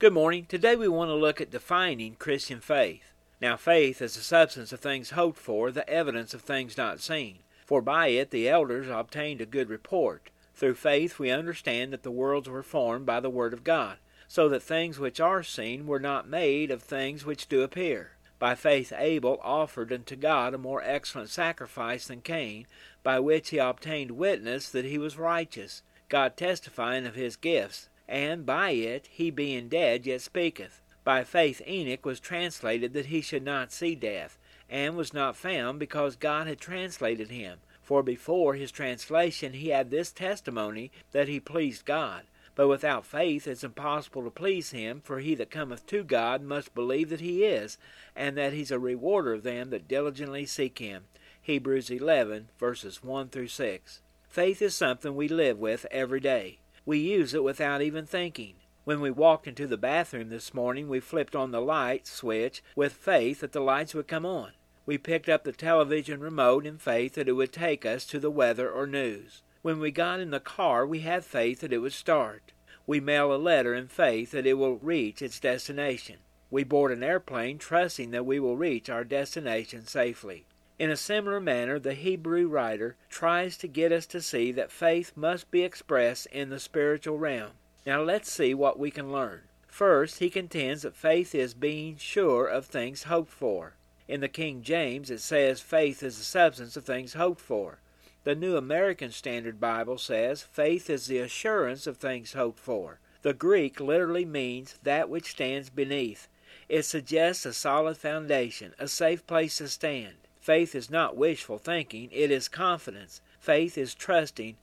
Good morning. Today we want to look at defining Christian faith. Now faith is the substance of things hoped for, the evidence of things not seen. For by it the elders obtained a good report. Through faith we understand that the worlds were formed by the word of God, so that things which are seen were not made of things which do appear. By faith Abel offered unto God a more excellent sacrifice than Cain, by which he obtained witness that he was righteous, God testifying of his gifts, and by it he being dead yet speaketh. By faith Enoch was translated that he should not see death, and was not found because God had translated him. For before his translation he had this testimony, that he pleased God. But without faith it is impossible to please him, for he that cometh to God must believe that he is, and that he's a rewarder of them that diligently seek him. Hebrews 11, verses 1 through 6. Faith is something we live with every day. We use it without even thinking. When we walked into the bathroom this morning, we flipped on the light switch with faith that the lights would come on. We picked up the television remote in faith that it would take us to the weather or news. When we got in the car, we had faith that it would start. We mail a letter in faith that it will reach its destination. We board an airplane trusting that we will reach our destination safely. In a similar manner, the Hebrew writer tries to get us to see that faith must be expressed in the spiritual realm. Now let's see what we can learn. First, he contends that faith is being sure of things hoped for. In the King James it says faith is the substance of things hoped for. The New American Standard Bible says faith is the assurance of things hoped for. The Greek literally means that which stands beneath. It suggests a solid foundation, a safe place to stand. Faith is not wishful thinking, it is confidence. Faith is trusting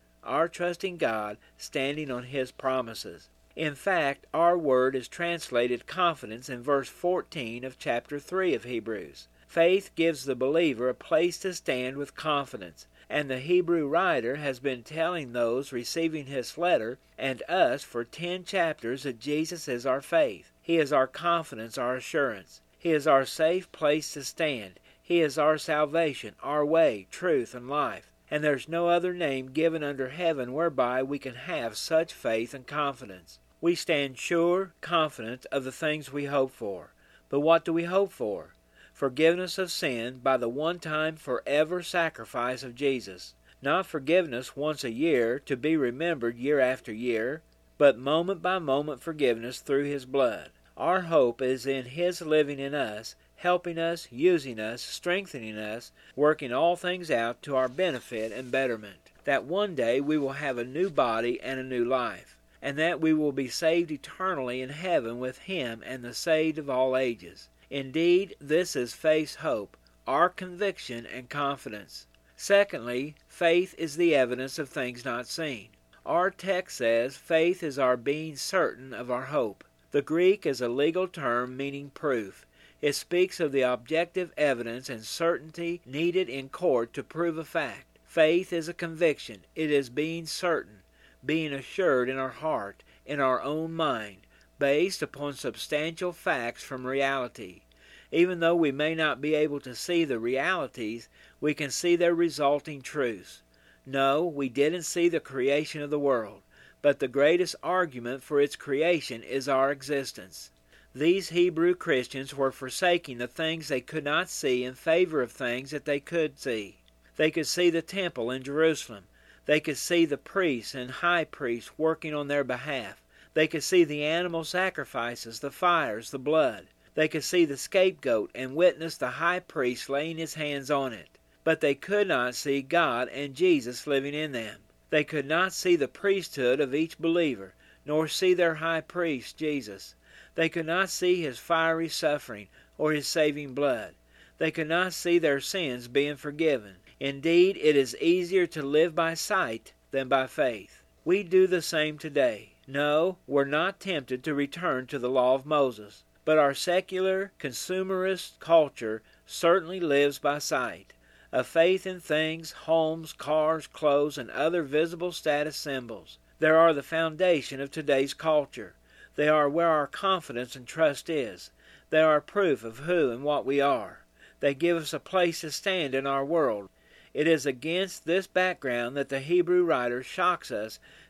God, standing on His promises. In fact, our word is translated confidence in verse 14 of chapter 3 of Hebrews. Faith gives the believer a place to stand with confidence, and the Hebrew writer has been telling those receiving his letter and us for 10 chapters that Jesus is our faith. He is our confidence, our assurance. He is our safe place to stand. He is our salvation, our way, truth, and life. And there's no other name given under heaven whereby we can have such faith and confidence. We stand sure, confident of the things we hope for. But what do we hope for? Forgiveness of sin by the one-time forever sacrifice of Jesus. Not forgiveness once a year to be remembered year after year, but moment-by-moment forgiveness through His blood. Our hope is in His living in us, helping us, using us, strengthening us, working all things out to our benefit and betterment. That one day we will have a new body and a new life, and that we will be saved eternally in heaven with Him and the saved of all ages. Indeed, this is faith's hope, our conviction and confidence. Secondly, faith is the evidence of things not seen. Our text says faith is our being certain of our hope. The Greek is a legal term meaning proof. It speaks of the objective evidence and certainty needed in court to prove a fact. Faith is a conviction. It is being certain, being assured in our heart, in our own mind, based upon substantial facts from reality. Even though we may not be able to see the realities, we can see their resulting truths. No, we didn't see the creation of the world, but the greatest argument for its creation is our existence. These Hebrew Christians were forsaking the things they could not see in favor of things that they could see. They could see the temple in Jerusalem. They could see the priests and high priests working on their behalf. They could see the animal sacrifices, the fires, the blood. They could see the scapegoat and witness the high priest laying his hands on it. But they could not see God and Jesus living in them. They could not see the priesthood of each believer, nor see their high priest, Jesus. They could not see His fiery suffering or His saving blood. They could not see their sins being forgiven. Indeed, it is easier to live by sight than by faith. We do the same today. No, we're not tempted to return to the law of Moses. But our secular, consumerist culture certainly lives by sight. A faith in things, homes, cars, clothes, and other visible status symbols. They are the foundation of today's culture. They are where our confidence and trust is. They are proof of who and what we are. They give us a place to stand in our world. It is against this background that the Hebrew writer shocks us,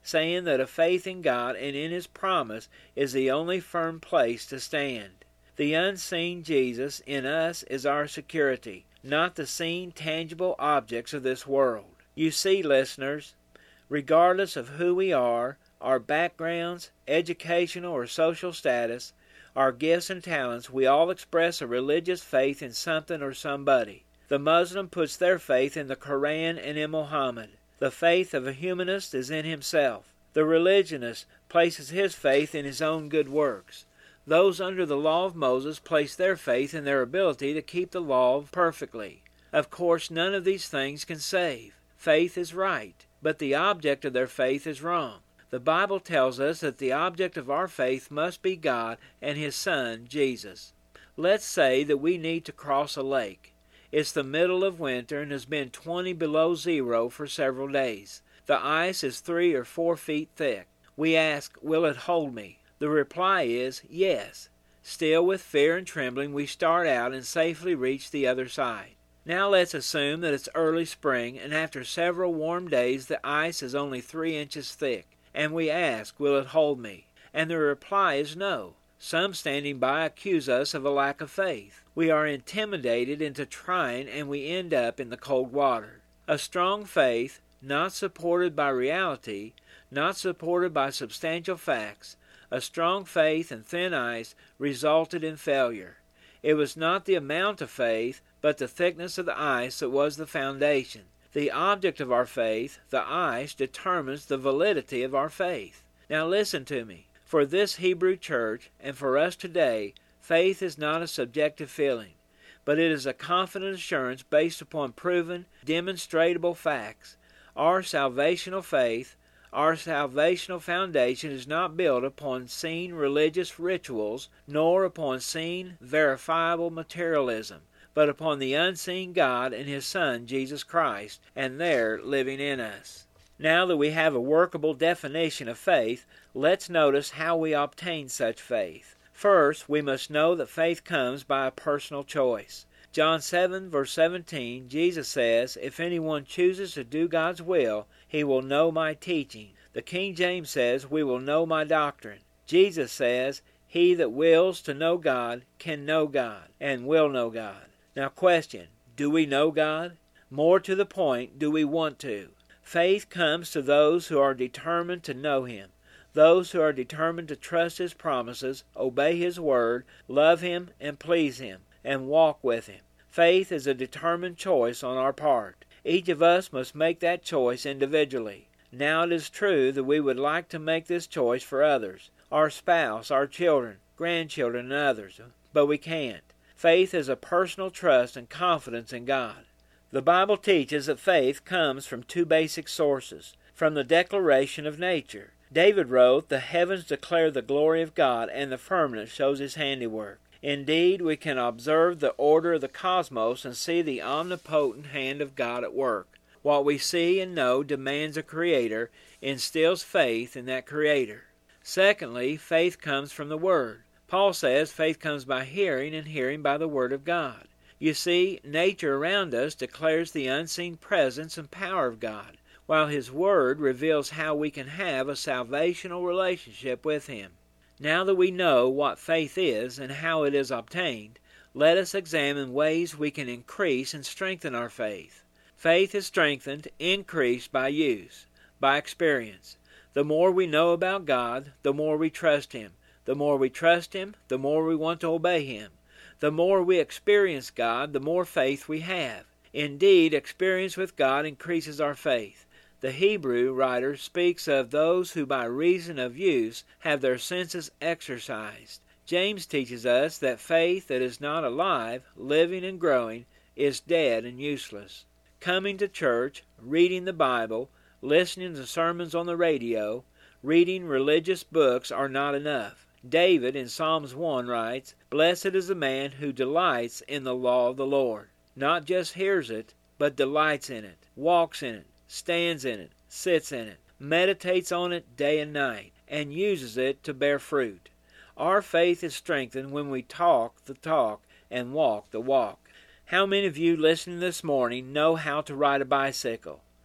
saying that a faith in God and in His promise is the only firm place to stand. The unseen Jesus in us is our security, not the seen, tangible objects of this world. You see, listeners, regardless of who we are, our backgrounds, educational or social status, our gifts and talents, we all express a religious faith in something or somebody. The Muslim puts their faith in the Quran and in Muhammad. The faith of a humanist is in himself. The religionist places his faith in his own good works. Those under the law of Moses place their faith in their ability to keep the law perfectly. Of course, none of these things can save. Faith is right, but the object of their faith is wrong. The Bible tells us that the object of our faith must be God and His Son, Jesus. Let's say that we need to cross a lake. It's the middle of winter and has been 20 below zero for several days. The ice is 3 or 4 feet thick. We ask, will it hold me? The reply is yes. Still with fear and trembling, we start out and safely reach the other side. Now let's assume that it's early spring, and after several warm days the ice is only 3 inches thick. And we ask, will it hold me? And the reply is no. Some standing by accuse us of a lack of faith. We are intimidated into trying, and we end up in the cold water. A strong faith, not supported by reality, not supported by substantial facts, a strong faith and thin ice resulted in failure. It was not the amount of faith, but the thickness of the ice that was the foundation. The object of our faith, the ice, determines the validity of our faith. Now listen to me. For this Hebrew church, and for us today, faith is not a subjective feeling, but it is a confident assurance based upon proven, demonstrable facts. Our salvational faith, our salvational foundation is not built upon seen religious rituals, nor upon seen, verifiable materialism, but upon the unseen God and His Son, Jesus Christ, and their living in us. Now that we have a workable definition of faith, let's notice how we obtain such faith. First, we must know that faith comes by a personal choice. John 7, verse 17, Jesus says, if anyone chooses to do God's will, he will know my teaching. The King James says, we will know my doctrine. Jesus says, he that wills to know God can know God, and will know God. Now question, do we know God? More to the point, do we want to? Faith comes to those who are determined to know Him, those who are determined to trust His promises, obey His word, love Him and please Him, and walk with Him. Faith is a determined choice on our part. Each of us must make that choice individually. Now it is true that we would like to make this choice for others, our spouse, our children, grandchildren, and others, but we can't. Faith is a personal trust and confidence in God. The Bible teaches that faith comes from 2 basic sources. From the declaration of nature. David wrote, the heavens declare the glory of God, and the firmament shows His handiwork. Indeed, we can observe the order of the cosmos and see the omnipotent hand of God at work. What we see and know demands a Creator, instills faith in that Creator. Secondly, faith comes from the Word. Paul says faith comes by hearing, and hearing by the Word of God. You see, nature around us declares the unseen presence and power of God, while His Word reveals how we can have a salvational relationship with Him. Now that we know what faith is and how it is obtained, let us examine ways we can increase and strengthen our faith. Faith is strengthened, increased by use, by experience. The more we know about God, the more we trust Him. The more we trust Him, the more we want to obey Him. The more we experience God, the more faith we have. Indeed, experience with God increases our faith. The Hebrew writer speaks of those who by reason of use have their senses exercised. James teaches us that faith that is not alive, living and growing, is dead and useless. Coming to church, reading the Bible, listening to sermons on the radio, reading religious books are not enough. David in Psalms 1 writes, blessed is the man who delights in the law of the Lord. Not just hears it, but delights in it, walks in it, stands in it, sits in it, meditates on it day and night, and uses it to bear fruit. Our faith is strengthened when we talk the talk and walk the walk. How many of you listening this morning know how to ride a bicycle?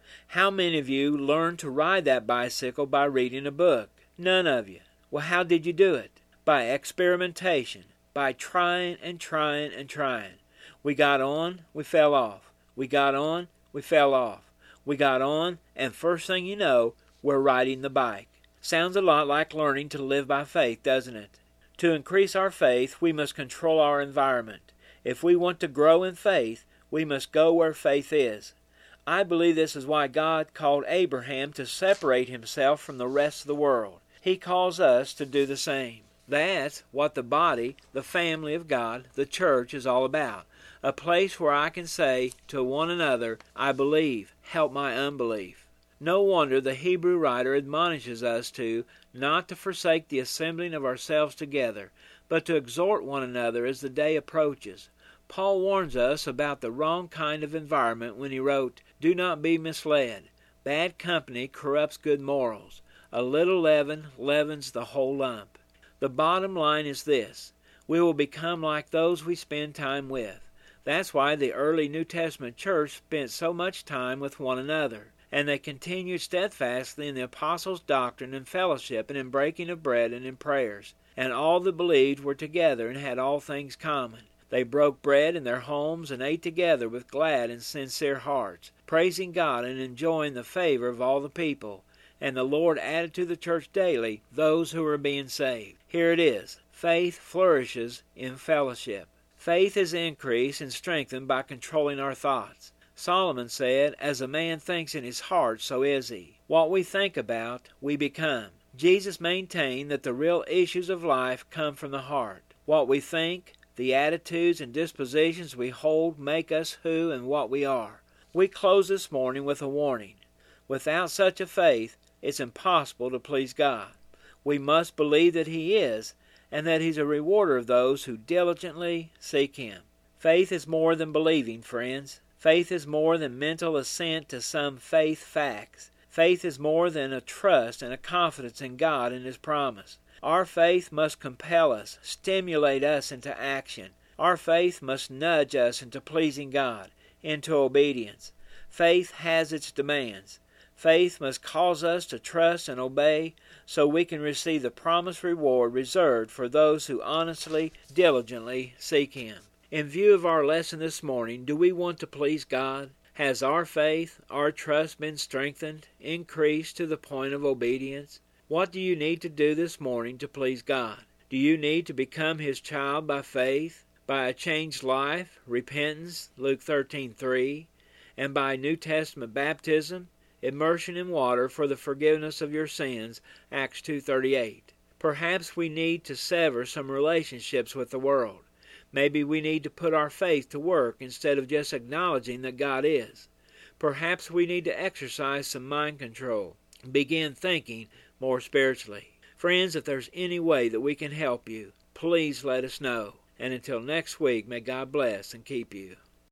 How many of you learned to ride that bicycle by reading a book? None of you. Well, how did you do it? By experimentation, by trying and trying and trying. We got on, we fell off. We got on, we fell off. We got on, and first thing you know, we're riding the bike. Sounds a lot like learning to live by faith, doesn't it? To increase our faith, we must control our environment. If we want to grow in faith, we must go where faith is. I believe this is why God called Abraham to separate himself from the rest of the world. He calls us to do the same. That's what the body, the family of God, the church is all about. A place where I can say to one another, I believe, help my unbelief. No wonder the Hebrew writer admonishes us not to forsake the assembling of ourselves together, but to exhort one another as the day approaches. Paul warns us about the wrong kind of environment when he wrote, Do not be misled. Bad company corrupts good morals. A little leaven leavens the whole lump. The bottom line is this: we will become like those we spend time with. That's why the early New Testament church spent so much time with one another, and they continued steadfastly in the apostles' doctrine and fellowship, and in breaking of bread and in prayers. And all that believed were together and had all things common. They broke bread in their homes and ate together with glad and sincere hearts, praising God and enjoying the favor of all the people. And the Lord added to the church daily those who were being saved. Here it is. Faith flourishes in fellowship. Faith is increased and strengthened by controlling our thoughts. Solomon said, As a man thinks in his heart, so is he. What we think about, we become. Jesus maintained that the real issues of life come from the heart. What we think, the attitudes and dispositions we hold make us who and what we are. We close this morning with a warning. Without such a faith, it's impossible to please God. We must believe that He is, and that He's a rewarder of those who diligently seek Him. Faith is more than believing, friends. Faith is more than mental assent to some faith facts. Faith is more than a trust and a confidence in God and His promise. Our faith must compel us, stimulate us into action. Our faith must nudge us into pleasing God, into obedience. Faith has its demands. Faith must cause us to trust and obey so we can receive the promised reward reserved for those who honestly, diligently seek Him. In view of our lesson this morning, do we want to please God? Has our faith, our trust been strengthened, increased to the point of obedience? What do you need to do this morning to please God? Do you need to become His child by faith, by a changed life, repentance, Luke 13:3, and by New Testament baptism, immersion in water for the forgiveness of your sins, Acts 2:38? Perhaps we need to sever some relationships with the world. Maybe we need to put our faith to work instead of just acknowledging that God is. Perhaps we need to exercise some mind control, begin thinking more spiritually. Friends, if there's any way that we can help you, please let us know. And until next week, may God bless and keep you.